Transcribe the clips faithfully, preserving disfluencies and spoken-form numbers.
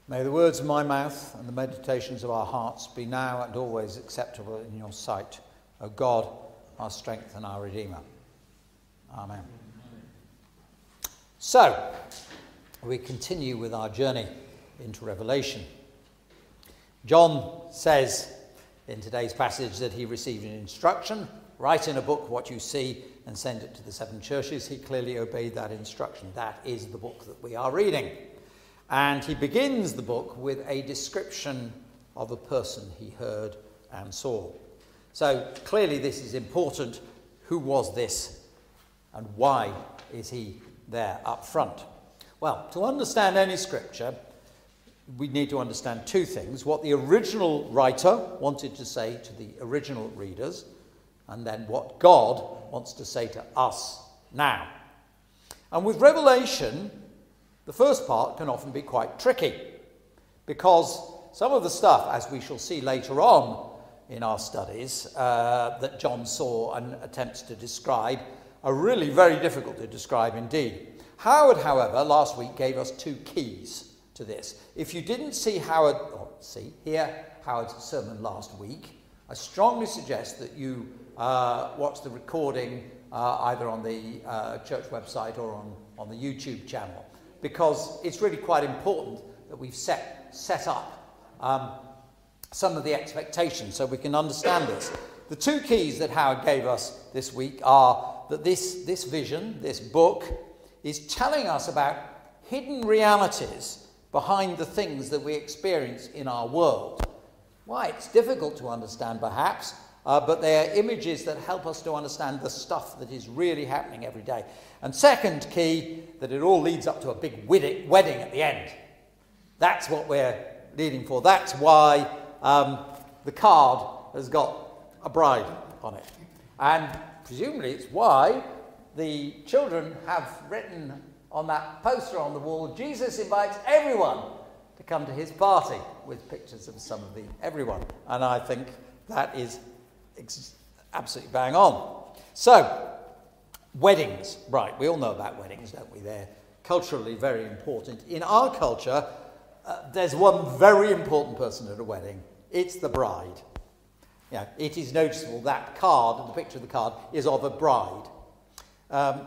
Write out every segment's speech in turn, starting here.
May the words of my mouth and the meditations of our hearts be now and always acceptable in your sight, O God, our strength and our Redeemer. Amen. So, we continue with our journey into Revelation. John says in today's passage that he received an instruction, write in a book what you see and send it to the seven churches. He clearly obeyed that instruction. That is the book that we are reading. And he begins the book with a description of a person he heard and saw. So clearly this is important. Who was this and why is he there up front? Well, to understand any scripture, we need to understand two things. What the original writer wanted to say to the original readers, and then what God wants to say to us now. And with Revelation, the first part can often be quite tricky, because some of the stuff, as we shall see later on in our studies, uh, that John saw and attempts to describe, are really very difficult to describe indeed. Howard, however, last week gave us two keys to this. If you didn't see Howard, or see, hear Howard's sermon last week, I strongly suggest that you uh, watch the recording uh, either on the uh, church website or on, on the YouTube channel, because it's really quite important that we've set, set up um, some of the expectations so we can understand this. The two keys that Howard gave us this week are that this, this vision, this book, is telling us about hidden realities behind the things that we experience in our world. Why? It's difficult to understand, perhaps, uh, but they are images that help us to understand the stuff that is really happening every day. And second key, that it all leads up to a big wedding at the end. That's what we're leading for. That's why um, the card has got a bride on it. And presumably it's why the children have written on that poster on the wall, Jesus invites everyone to come to his party, with pictures of some of the everyone. And I think that is ex- absolutely bang on. So, weddings, right, we all know about weddings, don't we? They're culturally very important. In our culture, uh, there's one very important person at a wedding. It's the bride. Yeah, it is noticeable that card, the picture of the card, is of a bride. Um,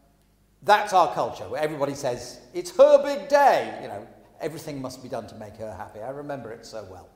that's our culture, where everybody says, it's her big day, you know, everything must be done to make her happy. I remember it so well.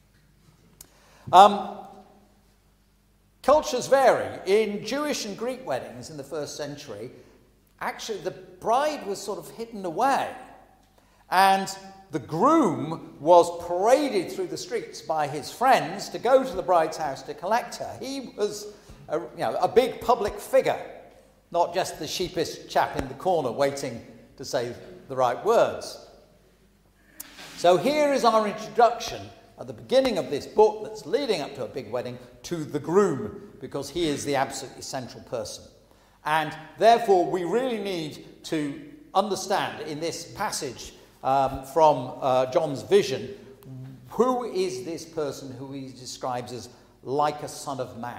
Um, cultures vary. In Jewish and Greek weddings in the first century, actually the bride was sort of hidden away, and the groom was paraded through the streets by his friends to go to the bride's house to collect her. He was a, you know, a big public figure, not just the sheepish chap in the corner waiting to say the right words. So here is our introduction at the beginning of this book that's leading up to a big wedding to the groom, because he is the absolutely central person. And therefore we really need to understand in this passage um, from uh, John's vision, who is this person who he describes as like a son of man?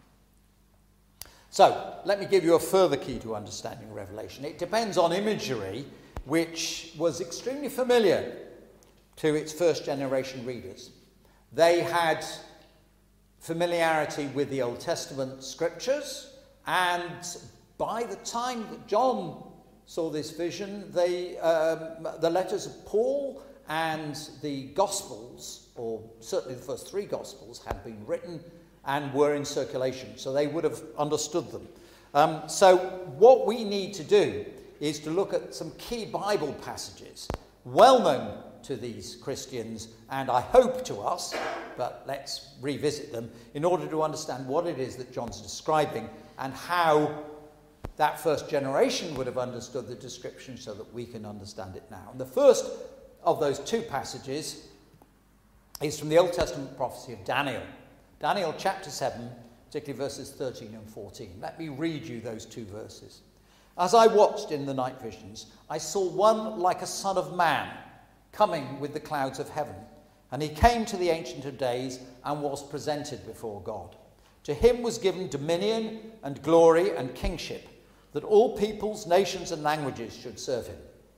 So, let me give you a further key to understanding Revelation. It depends on imagery which was extremely familiar to its first generation readers. They had familiarity with the Old Testament scriptures, and by the time that John saw this vision, they, um, the letters of Paul and the Gospels, or certainly the first three Gospels, had been written and were in circulation, so they would have understood them. Um, so what we need to do is to look at some key Bible passages, well known to these Christians, and I hope to us, but let's revisit them, in order to understand what it is that John's describing and how that first generation would have understood the description so that we can understand it now. And the first of those two passages is from the Old Testament prophecy of Daniel. Daniel chapter seven, particularly verses thirteen and fourteen. Let me read you those two verses. As I watched in the night visions, I saw one like a son of man coming with the clouds of heaven. And he came to the Ancient of Days and was presented before God. To him was given dominion and glory and kingship, that all peoples, nations and languages should serve him.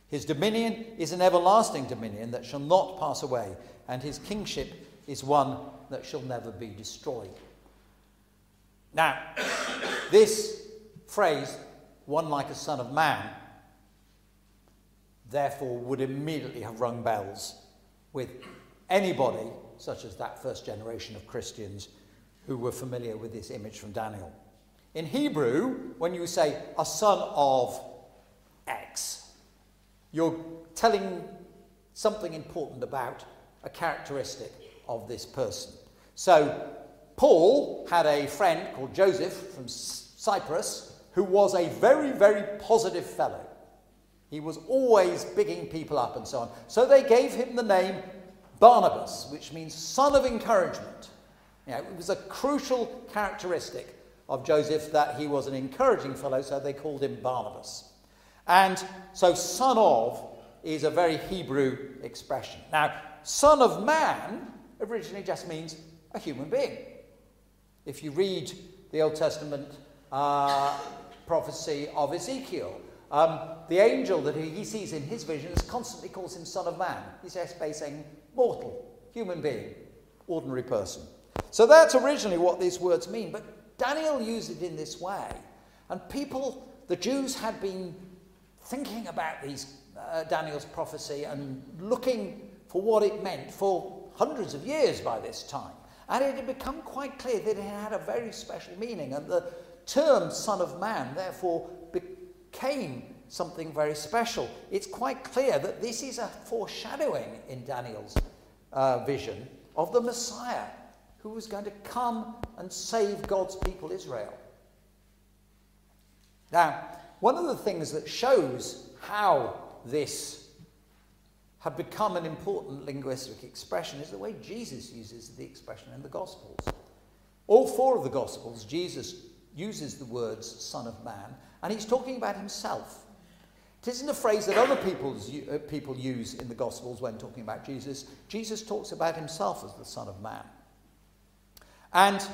His dominion is an everlasting dominion that shall not pass away, and his kingship is one that shall never be destroyed. Now, this phrase, one like a son of man, therefore would immediately have rung bells with anybody, such as that first generation of Christians, who were familiar with this image from Daniel. In Hebrew, when you say a son of X, you're telling something important about a characteristic of this person. So Paul had a friend called Joseph from Cyprus who was a very, very positive fellow. He was always bigging people up and so on. So they gave him the name Barnabas, which means son of encouragement. You know, it was a crucial characteristic of Joseph that he was an encouraging fellow, so they called him Barnabas. And so son of is a very Hebrew expression. Now, son of man originally just means a human being. If you read the Old Testament uh, prophecy of Ezekiel, um, the angel that he, he sees in his visions constantly calls him son of man. He's just saying mortal, human being, ordinary person. So that's originally what these words mean. But Daniel used it in this way. And people, the Jews had been thinking about these uh, Daniel's prophecy and looking for what it meant for hundreds of years by this time. And it had become quite clear that it had a very special meaning. And the term son of man, therefore, became something very special. It's quite clear that this is a foreshadowing in Daniel's uh, vision of the Messiah who was going to come and save God's people Israel. Now, one of the things that shows how this had become an important linguistic expression is the way Jesus uses the expression in the Gospels. All four of the Gospels, Jesus uses the words son of man, and he's talking about himself. It isn't a phrase that other people's, uh, people use in the Gospels when talking about Jesus. Jesus talks about himself as the Son of Man. And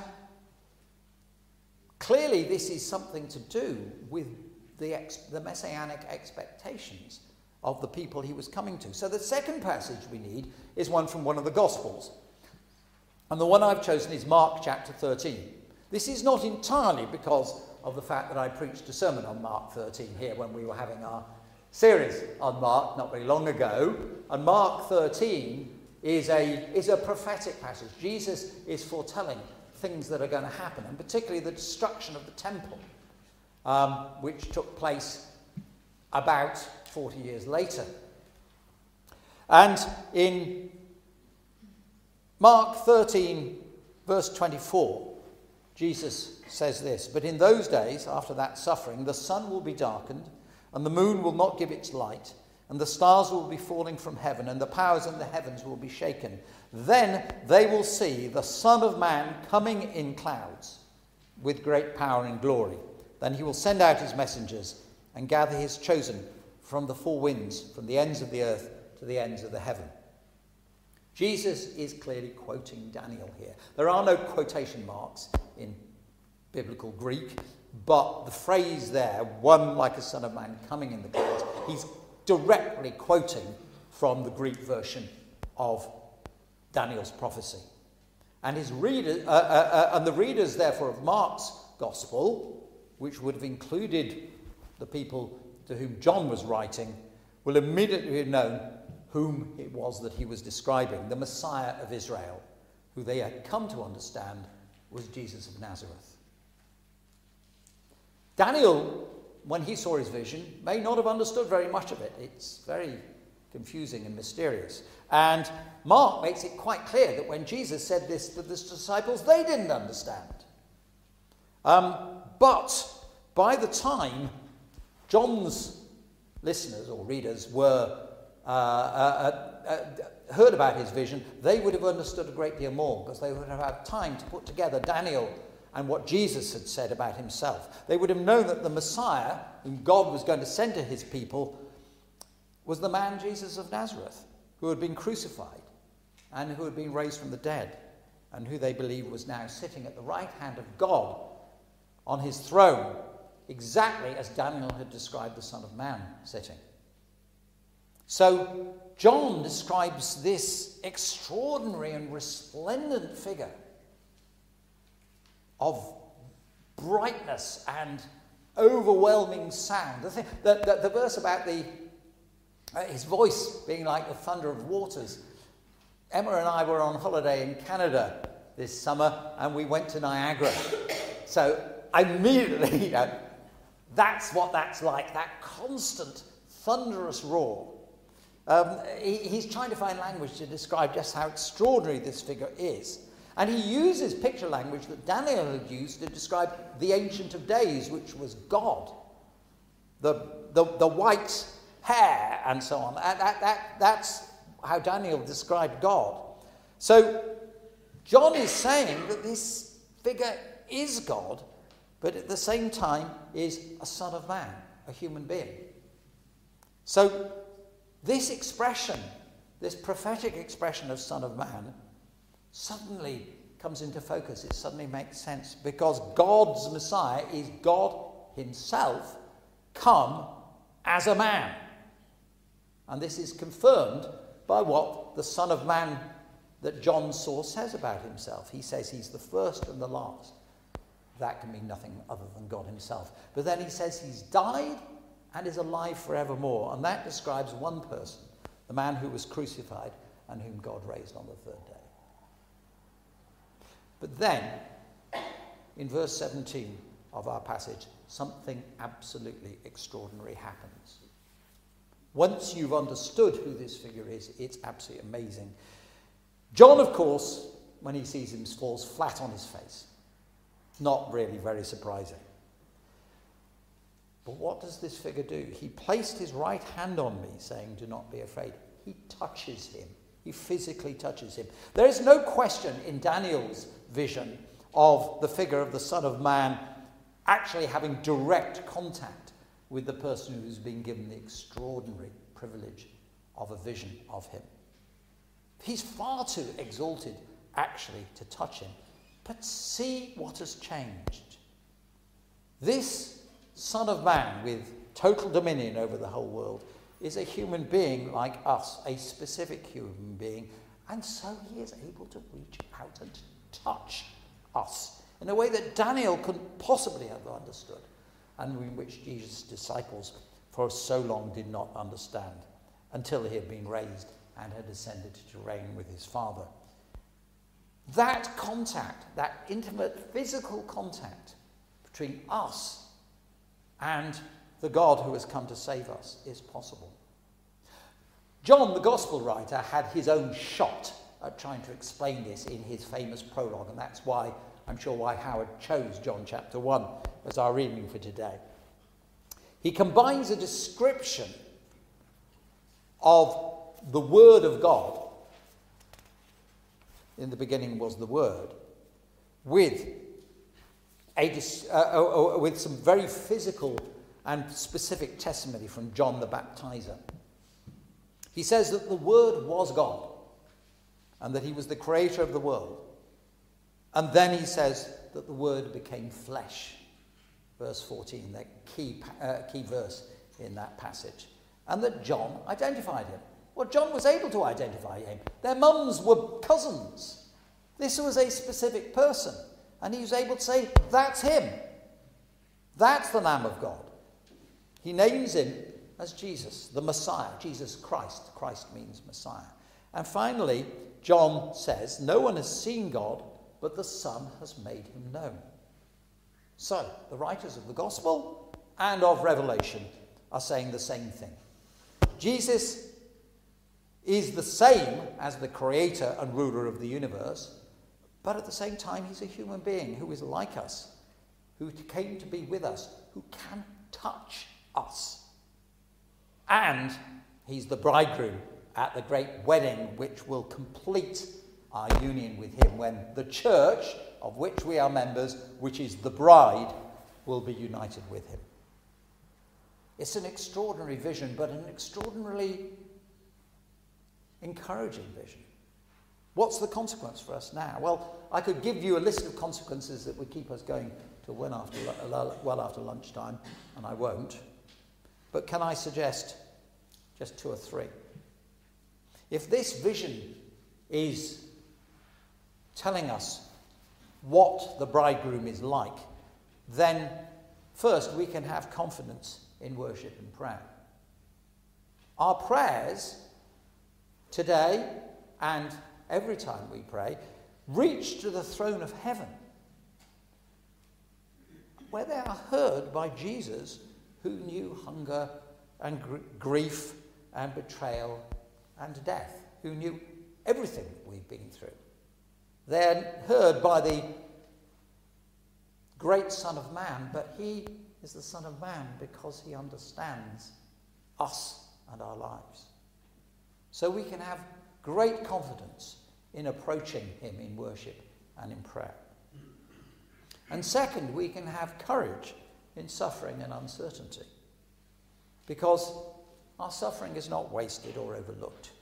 clearly this is something to do with the, ex- the messianic expectations of the people he was coming to. So the second passage we need is one from one of the Gospels. And the one I've chosen is Mark chapter thirteen. This is not entirely because of the fact that I preached a sermon on Mark thirteen here when we were having our series on Mark not very long ago. And Mark thirteen is a, is a prophetic passage. Jesus is foretelling things that are going to happen, and particularly the destruction of the temple, um, which took place about forty years later. And in Mark thirteen, verse twenty-four, Jesus says this, "But in those days, after that suffering, the sun will be darkened, and the moon will not give its light, and the stars will be falling from heaven, and the powers in the heavens will be shaken. Then they will see the Son of Man coming in clouds with great power and glory. Then he will send out his messengers and gather his chosen from the four winds, from the ends of the earth to the ends of the heaven." Jesus is clearly quoting Daniel here. There are no quotation marks in biblical Greek, but the phrase there, one like a son of man coming in the clouds, he's directly quoting from the Greek version of Daniel's prophecy. And his reader, uh, uh, uh, and the readers, therefore, of Mark's gospel, which would have included the people to whom John was writing, will immediately have known whom it was that he was describing, the Messiah of Israel, who they had come to understand was Jesus of Nazareth. Daniel, when he saw his vision, may not have understood very much of it. It's very confusing and mysterious. And Mark makes it quite clear that when Jesus said this to the disciples, they didn't understand. Um, but by the time John's listeners or readers were uh, uh, uh, uh, heard about his vision, they would have understood a great deal more, because they would have had time to put together Daniel and what Jesus had said about himself. They would have known that the Messiah, whom God was going to send to his people, was the man Jesus of Nazareth, who had been crucified and who had been raised from the dead, and who they believed was now sitting at the right hand of God on his throne, exactly as Daniel had described the Son of Man sitting. So John describes this extraordinary and resplendent figure of brightness and overwhelming sound. The, thing, the, the, the verse about the, uh, his voice being like the thunder of waters. Emma and I were on holiday in Canada this summer, and we went to Niagara. So immediately, you know, that's what that's like, that constant thunderous roar. Um, he, he's trying to find language to describe just how extraordinary this figure is. And he uses picture language that Daniel had used to describe the Ancient of Days, which was God. The, the, the white hair and so on. That, that, that, that's how Daniel described God. So John is saying that this figure is God, but at the same time is a son of man, a human being. So this expression, this prophetic expression of son of man, suddenly comes into focus. It suddenly makes sense because God's Messiah is God himself come as a man. And this is confirmed by what the Son of Man that John saw says about himself. He says he's the first and the last. That can mean nothing other than God himself. But then he says he's died and is alive forevermore. And that describes one person, the man who was crucified and whom God raised on the third day. But then, in verse seventeen of our passage, something absolutely extraordinary happens. Once you've understood who this figure is, it's absolutely amazing. John, of course, when he sees him, falls flat on his face. Not really very surprising. But what does this figure do? He placed his right hand on me, saying, "Do not be afraid." He touches him. He physically touches him. There is no question in Daniel's vision of the figure of the Son of Man actually having direct contact with the person who's been given the extraordinary privilege of a vision of him. He's far too exalted, actually, to touch him. But see what has changed. This Son of Man with total dominion over the whole world is a human being like us, a specific human being, and so he is able to reach out and touch us in a way that Daniel couldn't possibly have understood, and in which Jesus' disciples for so long did not understand, until he had been raised and had ascended to reign with his Father. That contact, that intimate physical contact between us and the God who has come to save us is possible. John, the Gospel writer, had his own shot at trying to explain this in his famous prologue, and that's why, I'm sure why Howard chose John chapter one as our reading for today. He combines a description of the Word of God, in the beginning was the Word, with, a, uh, uh, with some very physical and specific testimony from John the Baptizer. He says that the Word was God and that he was the creator of the world. And then he says that the Word became flesh. Verse fourteen, the key, uh, key verse in that passage. And that John identified him. Well, John was able to identify him. Their mums were cousins. This was a specific person. And he was able to say, that's him. That's the Lamb of God. He names him as Jesus, the Messiah, Jesus Christ. Christ means Messiah. And finally, John says, no one has seen God, but the Son has made him known. So, the writers of the Gospel and of Revelation are saying the same thing. Jesus is the same as the creator and ruler of the universe, but at the same time he's a human being who is like us, who came to be with us, who can touch us. And he's the bridegroom at the great wedding which will complete our union with him when the church, of which we are members, which is the bride, will be united with him. It's an extraordinary vision, but an extraordinarily encouraging vision. What's the consequence for us now? Well, I could give you a list of consequences that would keep us going till well after, well after lunchtime, and I won't. But can I suggest just two or three? If this vision is telling us what the bridegroom is like, then first we can have confidence in worship and prayer. Our prayers today and every time we pray reach to the throne of heaven, where they are heard by Jesus, who knew hunger and gr- grief and betrayal and death, who knew everything we've been through. They're heard by the great Son of Man, but he is the Son of Man because he understands us and our lives. So we can have great confidence in approaching him in worship and in prayer. And second, we can have courage in suffering and uncertainty, because our suffering is not wasted or overlooked.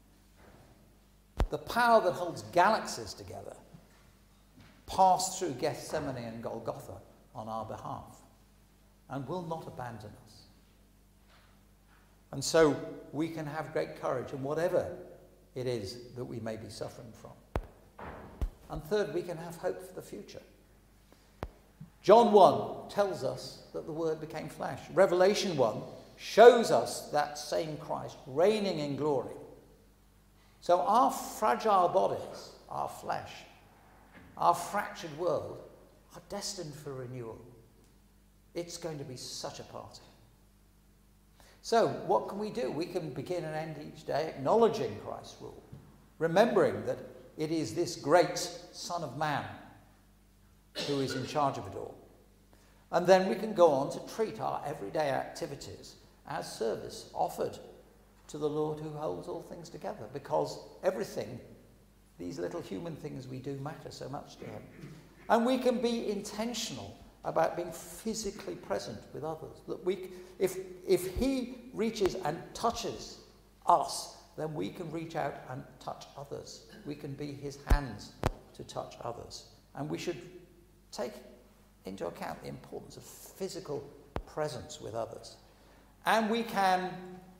The power that holds galaxies together passed through Gethsemane and Golgotha on our behalf and will not abandon us. And so we can have great courage in whatever it is that we may be suffering from. And third, we can have hope for the future. John one tells us that the Word became flesh. Revelation one shows us that same Christ reigning in glory. So our fragile bodies, our flesh, our fractured world are destined for renewal. It's going to be such a party. So what can we do? We can begin and end each day acknowledging Christ's rule, remembering that it is this great Son of Man who is in charge of it all. And then we can go on to treat our everyday activities as service offered to the Lord who holds all things together, because everything, these little human things we do, matter so much to him. And we can be intentional about being physically present with others. That we, if, if he reaches and touches us, then we can reach out and touch others. We can be his hands to touch others. And we should take into account the importance of physical presence with others. And we can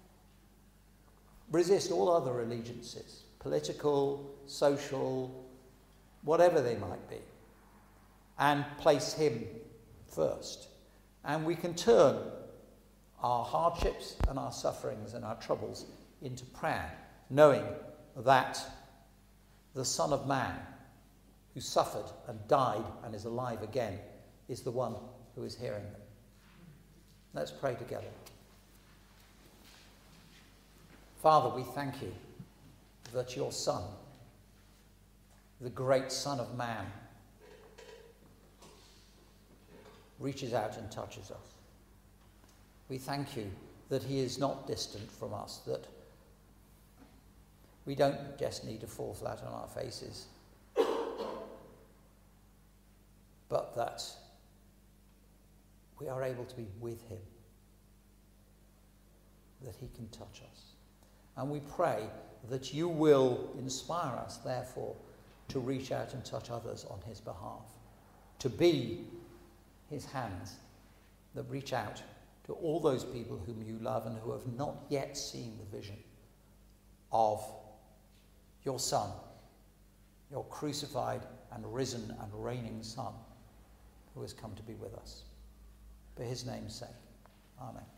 resist all other allegiances, political, social, whatever they might be, and place him first. And we can turn our hardships and our sufferings and our troubles into prayer, knowing that the Son of Man, who suffered and died and is alive again, is the one who is hearing them. Let's pray together. Father, we thank you that your Son, the great Son of Man, reaches out and touches us. We thank you that he is not distant from us, that we don't just need to fall flat on our faces, but that we are able to be with him, that he can touch us. And we pray that you will inspire us, therefore, to reach out and touch others on his behalf, to be his hands that reach out to all those people whom you love and who have not yet seen the vision of your Son, your crucified and risen and reigning Son, who has come to be with us. For his name's sake. Amen.